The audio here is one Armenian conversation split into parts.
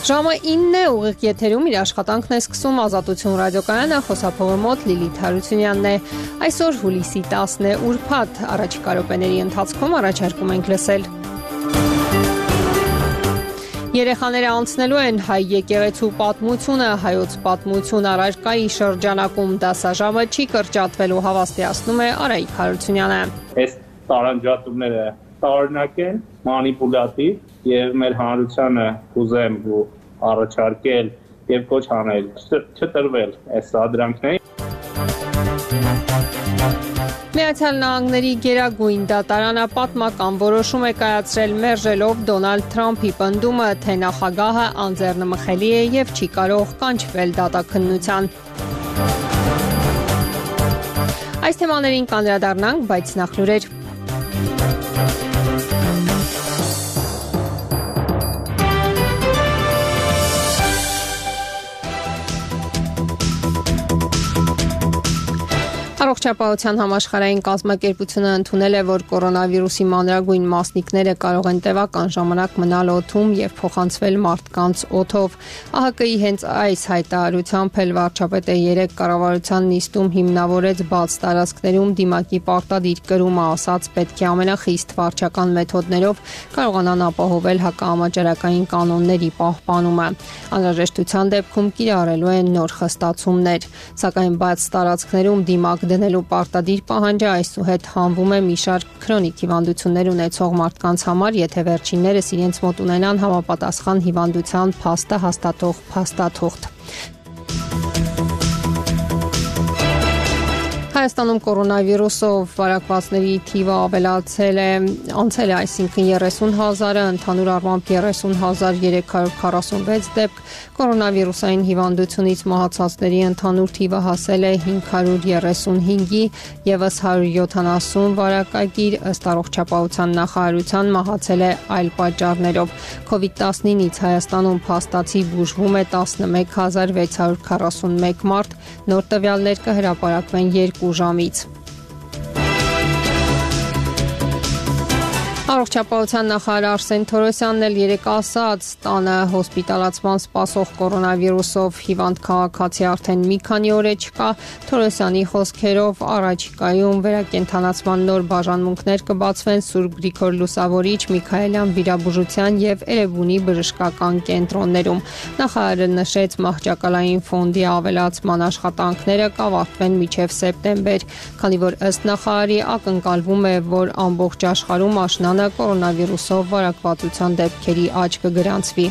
Ժամը 9-ն է, ուղիղ եթերում իր աշխատանքն է սկսում Ազատություն ռադիոկայանը, խոսափողը մոտ Լիլիթ Հարությունյանն է։ Այսօր հուլիսի 10-ն է, ուրբաթ, առաջիկա րոպեների ընթացքում առաջարկում ենք լսել։ Երեխաները անցնելու են հայ եկեղեցու պատմությունը, հայոց պատմություն առարկայի շրջանակում դասաժամը չի կրճատվելու, հավաստիացնում է Արայիկ Հարությունյանը։ Այս տարանջատումները տարօրինակ են, մանիպուլատիվ եւ մեր հանրությանը կուզեմ առաջարկել եւ կոչ անել չտրվել այս սադրանքներին։ Միացյալ Նահանգների գերագույն դատարանը պատմական որոշում է կայացրել մերժելով Դոնալդ Թրամփի պնդումը, թե նախագահը անձեռնմխելի է եւ չի կարող կանչվել դատաքննության։ Այս թեմաներին կանդրադառնանք, բայց նախ լուրեր։ Առողջապահության համաշխարհային կազմակերպությունը ընդունել է, որ կորոնավիրուսի մանրագույն մասնիկները կարող են տևական ժամանակ մնալ օդում եւ փոխանցվել մարդկանց օդով։ ԱՀԿ-ի հենց այս հայտարարությամբ էլ վարչապետը 3 կառավարության նիստում հիմնավորեց բաց տարածքներում դիմակի պարտադիր կրումը, ասաց պետք է ամենախիստ վարչական մեթոդներով կարողանան ապահովել հակահամաճարակային կանոնների պահպանումը։ Անհրաժեշտության դեպքում կիրառելու են նոր խստացումներ, սակայն բաց տարածքներում դիմակ դնելու պարտադիր պահանջը այսուհետ հանվում է մի շարք քրոնիկ հիվանդություններ ունեցող մարդկանց համար, եթե վերջիններս իրենց մոտ ունենան համապատասխան հիվանդության փաստը հաստատող փաստաթուղթ։ Հայաստանում կորոնավիրուսով վարակվածների թիվը ավելացել է, անցել է, այսինքն 30,000-ը, ընդհանուր առմամբ 30,346 դեպք, կորոնավիրուսային հիվանդությունից մահացածների ընդհանուր թիվը հասել է 535-ի, եւս 170 վարակագիր, ըստ առողջապահության նախարարության, մահացել է այլ պատճառներով։ COVID-19-ից Հայաստանում փաստացի բուժվում է 11641 մարդ, նոր տվյալներ կհրապարակվեն 2 ժամից։ Առողջապահության նախարար Արսեն Թորոսյանն էլ երեկ ասաց, տանը հոսպիտալացման սպասող կորոնավիրուսով հիվանդ քաղաքացի արդեն մի քանի օր է չկա։ Թորոսյանի խոսքերով առաջիկայում վերակենդանացման նոր բաժանմունքներ կբացվեն Սուրբ Գրիգոր Լուսավորիչ, Միքայելյան վիրաբուժության եւ Էրեբունի բժշկական կենտրոններում։ Նախարարը նշեց, մահճակալային ֆոնդի ավելացման աշխատանքները կավարտվեն մինչև սեպտեմբեր, քանի որ ըստ նախարարի ակնկալվում է, որ ամբողջ աշխարհում աշնանը կորոնավիրուսով վարակվածության դեպքերի աճ կգրանցվի։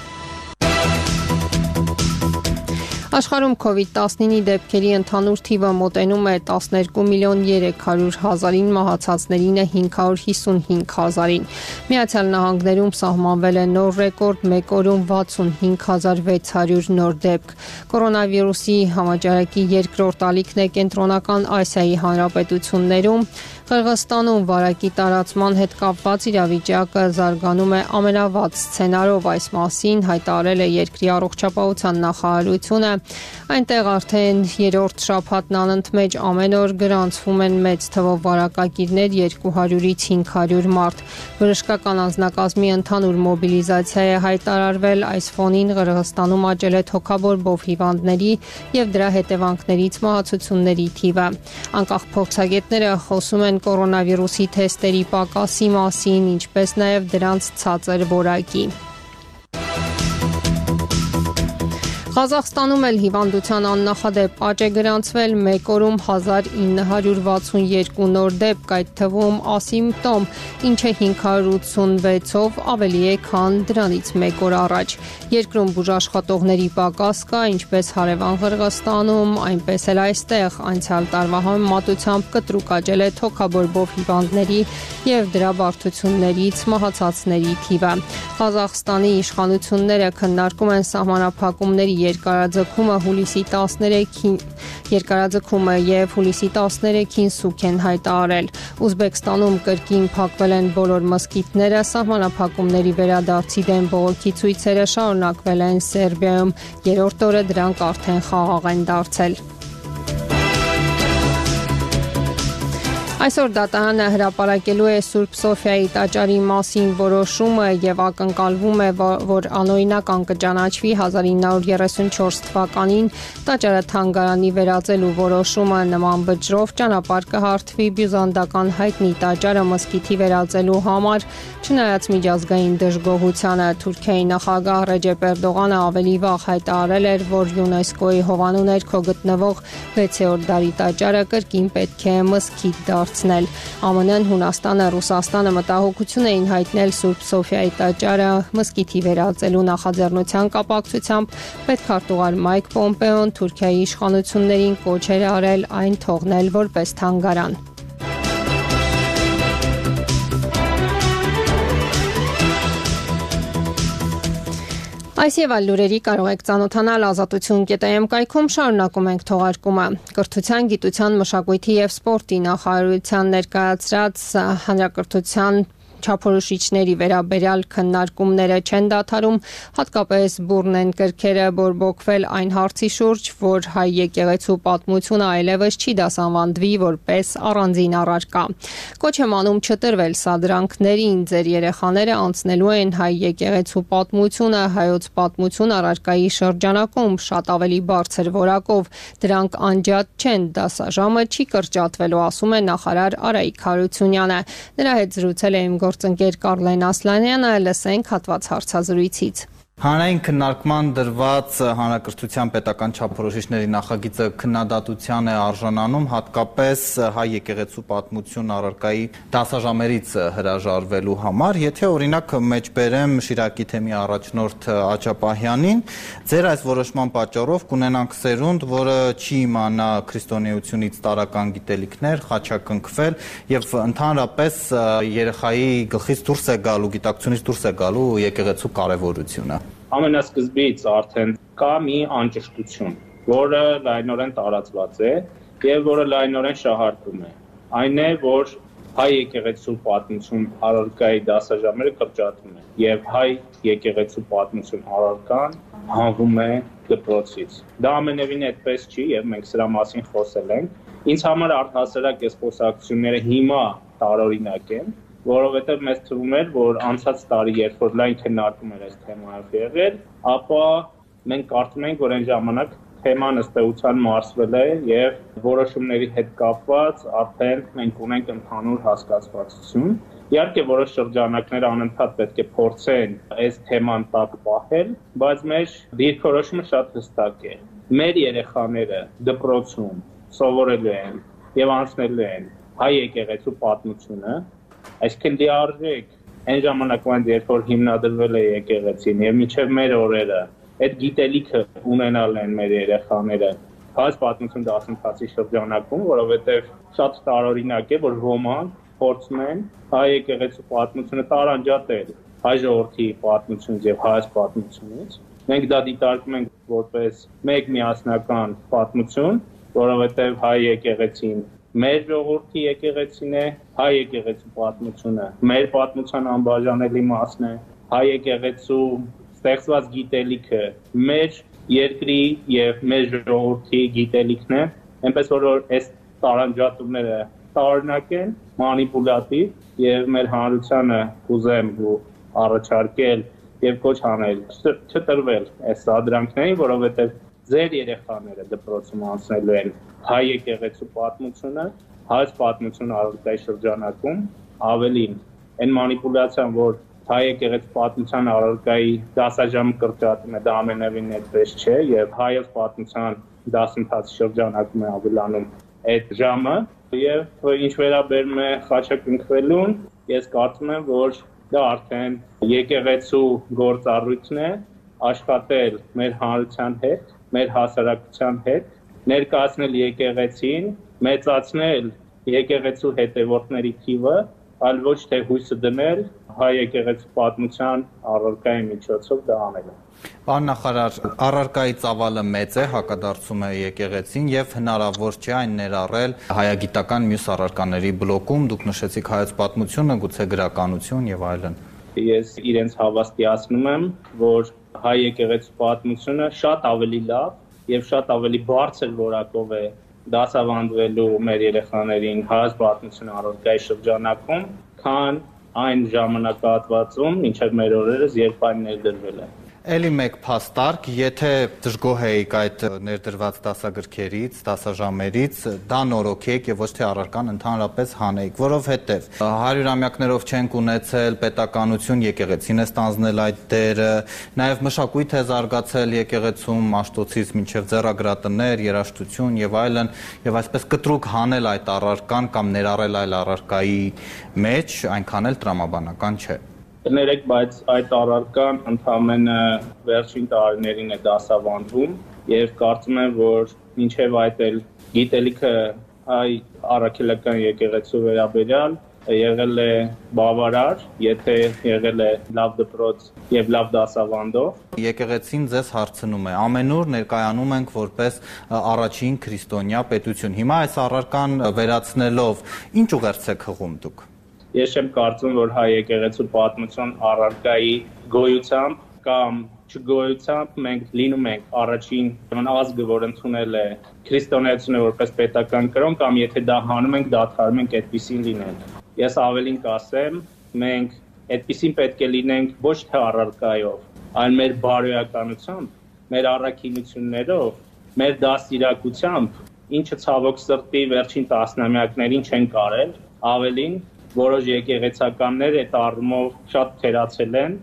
Աշխարհում COVID-19 դեպքերի ընդհանուր թիվը մոտենում է 12,300,000-ին, մահացածներինը 555,000-ին։ Միացյալ Նահանգներում սահմանվել է նոր ռեկորդ, մեկ օրում 65,600 նոր դեպք։ Կորոնավիրուսի համաճարակի երկրորդ ալիքն է Կենտրոնական Ասիայի հանրապետություններում։ Қырғызստանում վարակի տարածման հետ կապված իրավիճակը զարգանում է ամենավատ սցենարով, այս մասին հայտարարել է երկրի առողջապահության նախարարությունը։ Այնտեղ արդեն երրորդ շաբաթն անընդմեջ ամեն օր գրանցվում են մեծ թվով վարակագիրներ, 200-ից 500 մարդ։ Բժշկական անձնակազմի ընդհանուր մոբիլիզացիա է հայտարարվել, այս ֆոնին Qırğızstանում աճել է թոքաբոր բով հիվանդների եւ դրա հետևանքներից մահացությունների թիվը։ Անկախ փորձագետները խոսում են կորոնավիրուսի թեստերի պակասի մասին, ինչպես նաև դրանց ցածր որակի։ Ղազախստանում էլ հիվանդության աննախադեպ աճ է գրանցվել, մեկ օրում 1962 նոր դեպք, այդ թվում ասիմպտոմ, ինչը 586-ով ավելի է, քան դրանից մեկ օր առաջ։ Երկրում բուժաշխատողների պակաս կա, ինչպես հարևան Qırğızstանում, այնպես էլ այստեղ, անցյալ տարվա համեմատությամբ կտրուկ աճել է թոքաբորբով հիվանդների եւ դրա բարդություններից մահացածների թիվը։ Ղազախստանի իշխանությունները քննարկում են սահմանափակումների երկարաձգումը եւ հուլիսի 13-ին սուկ են հայտարարել։ Ուզբեկստանում կրկին փակվել են բոլոր մզկիթները, սահմանափակումների վերադարձի դեմ բողոքի ցույցերը շարունակվել են Սերբիայում, երրորդ օրը դրանք արդեն խաղաղ են դարձել։ Այսօր դատարանը հրապարակելու է Սուրբ Սոֆիայի տաճարի մասին որոշումը եւ ակնկալվում է, որ անօրինակ կճանաչվի 1934 թվականին տաճարը թանգարանի վերածելու որոշումը նման վճռով ճանապարհ կհարթվի բյուզանդական հայտնի տաճարը մզկիթի վերածելու համար, չնայած միջազգային դժգոհությանը։ Թուրքիայի նախագահ Ռեջեփ Էրդողանը ավելի վաղ հայտարարել էր, որ ՅՈՒՆԵՍԿՕ-ի հովանու ներքո գտնվող 6-րդ դարի տաճարը կրկին պետք է մզկիթ դարձնել։ ԱՄՆ-ն, Հունաստանը, Ռուսաստանը մտահոգություն էին հայտնել Սուրբ Սոֆիայի տաճարը մզկիթի վերածելու նախաձեռնության կապակցությամբ։ Պետքարտուղար Մայք Պոմպեոն Թուրքիայի իշխանություններին կոչ էր արել այն թողնել որպես թանգարան։ Այս եւ այլ լուրերի կարող եք ծանոթանալ Ազատություն.am կայքում, շարունակում ենք թողարկումը։ Կրթության, գիտության, մշակույթի եւ սպորտի նախարարության ներկայացրած հանրակրթության չափորոշիչների վերաբերյալ քննարկումները չեն դադարում, հատկապես բուռն են կրքերը բորբոքվել այն հարցի շուրջ, որ հայ եկեղեցու պատմությունը այլևս չի դասավանդվի որպես առանձին առարկա։ Կոչ եմ անում չտրվել սադրանքներին, ձեր երեխաները անցնելու են հայ եկեղեցու պատմությունը, հայոց պատմություն առարկայի շրջանակում շատ ավելի բարձր որակով, դրանք անջատ չեն, դասաժամը չի կրճատվելու, ասում է նախարար Արայիկ Հարությունյանը։ Նրա հետ զրուցել է իմ գործընկեր Կարլեն Ասլանյանը, լսենք հատված հարցազրույցից։ Հանրային քննարկման դրված հանրակրթության պետական չափորոշիչների նախագիծը քննադատության է արժանանում, հատկապես հայ եկեղեցու պատմություն առարկայի դասաժամերից հրաժարվելու համար։ Եթե օրինակ մեջբերեմ Շիրակի թեմի առաջնորդ Աճապահյանին, ձեր այս որոշման պատճառով կունենանք սերունդ, որը չի իմանա քրիստոնեությունից տարրական գիտելիքներ, խաչակնքվել եւ ընդհանրապես երեխայի գլխից դուրս է գալու, գիտակցությունից դուրս է գալու եկեղեցու կարեւորությունը։ Ամենասկզբից արդեն կա մի անճշտություն, որը լայնորեն տարածված է եւ որը լայնորեն շահարկում է։ Այն է, որ հայ եկեղեցու պատմություն առարկայի դասաժամերը կրճատվում են եւ հայ եկեղեցու պատմություն առարկան հանվում է դպրոցից։ Դա ամենևին այդպես չի եւ մենք սրա մասին խոսել ենք։ Ինձ համար առհասարակ այս խոսակցությունները հիմա տարօրինակ են, որովհետև մեզ թվում էր, որ անցած տարի, երբ որ լայն քննարկում էր այս թեմայով եղել, ապա մենք կարծում ենք, որ այն ժամանակ թեման ըստ էության մարսվել է եւ որոշումների հետ կապված արդեն մենք ունենք ընդհանուր հասկացվածություն։ Իհարկե որոշ շրջանակներ անընդհատ պետք է փորձեն այս թեման տակ պահել, բայց մեր դիրքորոշումը շատ հստակ է։ Մեր երեխաները դպրոցում սովորելու են եւ անցնելու են հայ եկեղեցու պատմությունը, այսինքն լիարժեք այն ժամանակվան, երբ որ հիմնադրվել է եկեղեցին եւ մինչեւ մեր օրերը այդ գիտելիքը ունենալ են մեր երեխաները հայ պատմություն դասընթացի շրջանակում, որովհետեւ շատ տարօրինակ է, որ ոմանք փորձում են հայ եկեղեցու պատմությունը տարանջատել հայ ժողովրդի պատմությունից եւ հայ պատմությունից։ Մենք դա դիտարկում ենք որպես մեկ միասնական պատմություն, որովհետեւ հայ եկեղեցին մեր ժողովրդի եկեղեցին է, հայ եկեղեցու պատմությունը մեր պատմության անբաժանելի մասն է, հայ եկեղեցու ստեղծված գիտելիքը մեր երկրի եւ մեր ժողովրդի գիտելիքն է, այնպես որ այս տարանջատումները տարօրինակ են, մանիպուլատիվ եւ մեր հանրությանը կուզեմ առաջարկել եւ կոչ անել չտրվել այս սադրանքներին, որովհետեւ ձեր երեխաները դպրոցում անցնելու են հայ եկեղեցու պատմությունը, հայ պատմություն առարկայի շրջանակում, ավելին այն մանիպուլյացիան, որ հայ եկեղեցու պատմության առարկայի դասաժամը կրճատում է, դա ամենևին այդպես չէ եւ հայոց պատմության դասընթացի շրջանակում է ավելանում այդ ժամը եւ ինչ վերաբերում է խաչակնքվելուն, ես կարծում եմ, որ դա արդեն եկեղեցու գործառույթն է աշխատել մեր հանրության հետ, մեր հասարակության հետ, ներկայացնել եկեղեցին, մեծացնել եկեղեցու հետևորդների թիվը, այլ ոչ թե հույսը դնել հայ եկեղեցու պատմության առարկայի միջոցով դա անելը։ Պարոն նախարար, առարկայի ծավալը մեծ է, հակադարձում է եկեղեցին եւ հնարավոր չէ այն ներառել հայագիտական մյուս առարկաների բլոկում, դուք նշեցիք հայոց պատմությունը, գուցե գրականություն եւ այլն։ Ես իրենց հավաստիացնում եմ, որ հայ եկեղեցու պատմությունը շատ ավելի լավ եւ շատ ավելի բարձր որակով է դասավանդվելու մեր երեխաներին հարած պատմություն առարկայի շրջանակում, քան այն ժամանակահատվածում, մինչև մեր օրերս, երբ այն ներդրվել է։ Էլի մեկ փաստարկ, եթե դժգոհ եք այդ ներդրված դասագրքերից, դասաժամերից, դա նորոգ եք եւ ոչ թե առարկան ընդհանրապես հանեիք, որովհետեւ 100-ամյակներով չենք ունեցել պետականություն, եկեղեցին է ստանձնել այդ դերը, նաեւ մշակույթ է զարգացել եկեղեցում, Մաշտոցից մինչեւ ձեռագրատներ, երաժշտություն եւ այլն, եւ այսպես կտրուկ հանել այդ առարկան կամ ներառել այլ առարկայի մեջ, այնքան էլ տրամաբանական չէ։ Կներեք, բայց այդ առարկան ընդամենը վերջին տարիներին է դասավանդվում եւ կարծում եմ, որ մինչեւ այդ էլ գիտելիքը հայ առաքելական եկեղեցու վերաբերյալ եղել է բավարար, եթե եղել է լավ դպրոց եւ լավ դասավանդող։ Եկեղեցին ձեզ հարցնում է, ամենուր ներկայանում ենք որպես առաջին քրիստոնյա պետություն։ Հիմա այս առարկան վերացնելով ինչ ուղերձ եք հղում դուք։ Ես չեմ կարծում, որ հայ եկեղեցու պատմություն առարկայի գոյությամբ կամ չգոյությամբ մենք լինում ենք առաջին ազգը, որ ընդունել է քրիստոնեությունը որպես պետական կրոն, կամ եթե դա հանում ենք, դադարում ենք այդպիսին լինել։ Ես ավելին կասեմ, մենք այդպիսին պետք է լինենք ոչ թե առարկայով, այլ մեր բարոյականությամբ, մեր առաքինություններով, մեր դաստիարակությամբ, ինչը ցավոք սրտի վերջին տասնամյակներին չենք արել, ավելին որոշ եկեղեցականներ այդ առումով շատ թերացել են։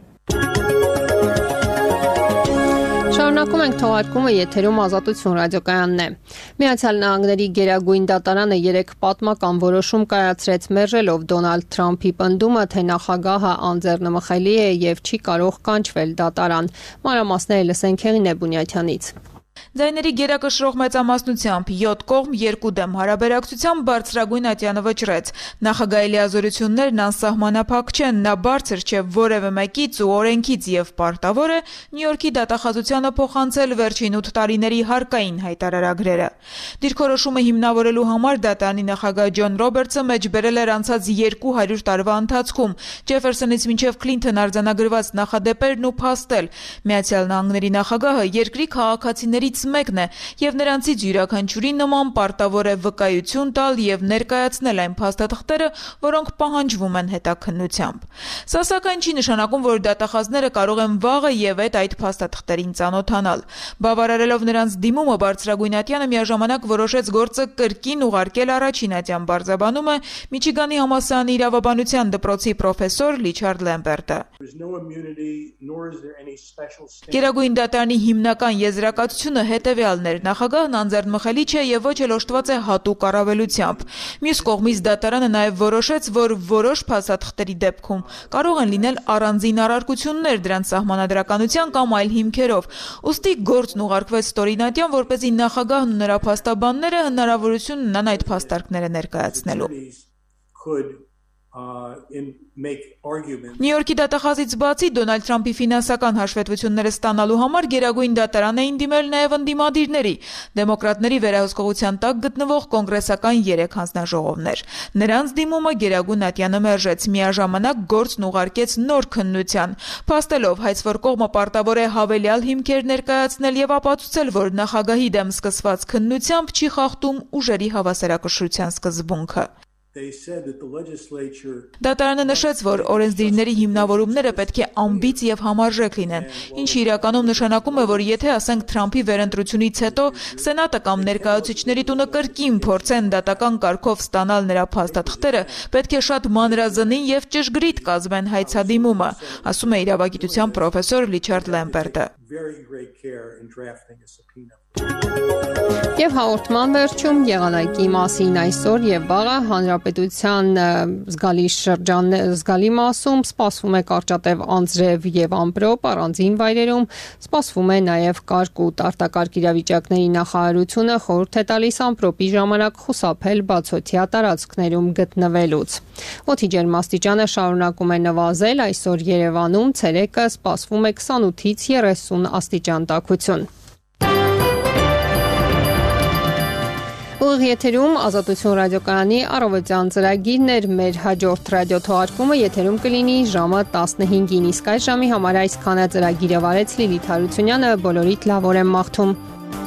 Շարունակում ենք թողարկումը, եթերում Ազատություն ռադիոկայանն է։ Միացյալ Նահանգների Գերագույն դատարանը 3 պատմական որոշում կայացրեց մերժելով Դոնալդ Թրամփի պնդումը, թե նախագահը անձեռնմխելի է եւ չի կարող կանչվել դատարան։ Մանրամասները լսենք Հեղինե Բունյաթյանից։ Ձայների գերակշռող մեծամասնությամբ 7 կողմ 2 դեմ հարաբերակցությամբ բարձրագույն ատյանը վճռեց։ Նախագահի լիազորություններն անսահմանափակ չեն, նա բարձր չէ որևէ մեկից ու օրենքից եւ պարտավոր է Նյու Յորքի դատախազությանը փոխանցել վերջին 8 տարիների հարկային հայտարարագրերը։ Դիրքորոշումը հիմնավորելու համար դատարանի նախագահ Ջոն Ռոբերտսը մեջբերել էր անցած 200 տարվա ընթացքում Ջեֆերսոնից մինչև Քլինթոն արձանագրված նախադեպերն ու փաստել։ Միացյալ Նահանգների նախագահը երկրի քաղաքացիներից մեկն է եւ նրանցից յուրաքանչյուրի նման պարտավոր է վկայություն տալ եւ ներկայացնել այն փաստաթղթերը, որոնք պահանջվում են հետաքննությամբ։ Սա սակայն չի նշանակում, որ դատախազները կարող են վաղը եւ այդ փաստաթղթերին ծանոթանալ։ Բավարարելով նրանց դիմումը, բարձրագույն ատյանը միաժամանակ որոշեց գործը կրկին ուղարկել առաջին ատյան բարձաբանումը Միչիգանի համալսարանի իրավաբանության դպրոցի պրոֆեսոր Լիչարդ Լեմբերտը։ Գերագույն դատարանի հիմնական եզրակացությունը հետևյալն էր. նախագահն անձեռնմխելի չէ եւ ոչ էլ օժտված է հատուկ առավելությամբ։ Մյուս կողմից դատարանը նաեւ որոշեց, որ որոշ փաստաթղթերի դեպքում կարող են լինել առանձին առարկություններ դրանց սահմանադրականության կամ այլ հիմքերով։ Ուստի գործն ուղարկվեց ստորինատյան, որպեսզի նախագահն ու նրա փաստաբանները հնարավորություն ունենան այդ փաստարկները ներկայացնելու։ Նյու Յորքի դատախազից բացի Դոնալդ Թրամփի ֆինանսական հաշվետվությունները ստանալու համար Գերագույն դատարան էին դիմել նաև ընդդիմադիրների, դեմոկրատների վերահսկողության տակ գտնվող կոնգրեսական 3 հանձնաժողովներ։ Նրանց դիմումը Գերագույն ատյանը մերժեց, միաժամանակ գործն ուղարկեց նոր քննության, փաստելով հայց, որ կողմը պարտավոր է հավելյալ հիմքեր ներկայացնել եւ ապացուցել, որ նախագահի դեմ սկսված քննությամբ չի խախտում ուժերի հավասարակշռության սկզբունքը։ Դատարանը նշեց, որ օրենսդիրների հիմնավորումները պետք է ամբից եւ համարժեք լինեն, ինչը իրականում նշանակում է, որ եթե ասենք Թրամփի վերընտրությունից հետո Սենատը կամ ներկայացուցիչների տունը կրկին փորձեն դատական կարգով ստանալ նրա փաստաթղթերը, պետք է շատ մանրազնին եւ ճշգրիտ կազմեն հայցադիմումը, ասում է իրավագիտության պրոֆեսոր Լիչարդ Լեմբերտը։ Եվ հաղորդման վերջում եղանակի մասին այսօր եւ վաղը հանրապետության զգալի մասում սպասվում է կարճատև անձրև եւ ամպրոպ, առանձին վայրերում սպասվում է նաեւ կարկուտ։ Արտակարգ իրավիճակների նախարարությունը խորհուրդ է տալիս ամպրոպի ժամանակ խուսափել բացօթյա տարածքներում գտնվելուց։ Օդի ջերմաստիճանը շարունակում է նվազել, այսօր Երևանում ցերեկը սպասվում է 28-ից 30 աստիճան տաքություն։ Ուղիղ եթերում Ազատություն ռադիոկայանի առավոտյան ծրագիրն էր, մեր հաջորդ ռադիոթողարկումը եթերում կլինի ժամը 15-ին, իսկ այս ժամի համար այսքանը ծրագիրը վարեց Լիլիթ Հարությունյանը, բոլորիդ լավ օր եմ մաղթում։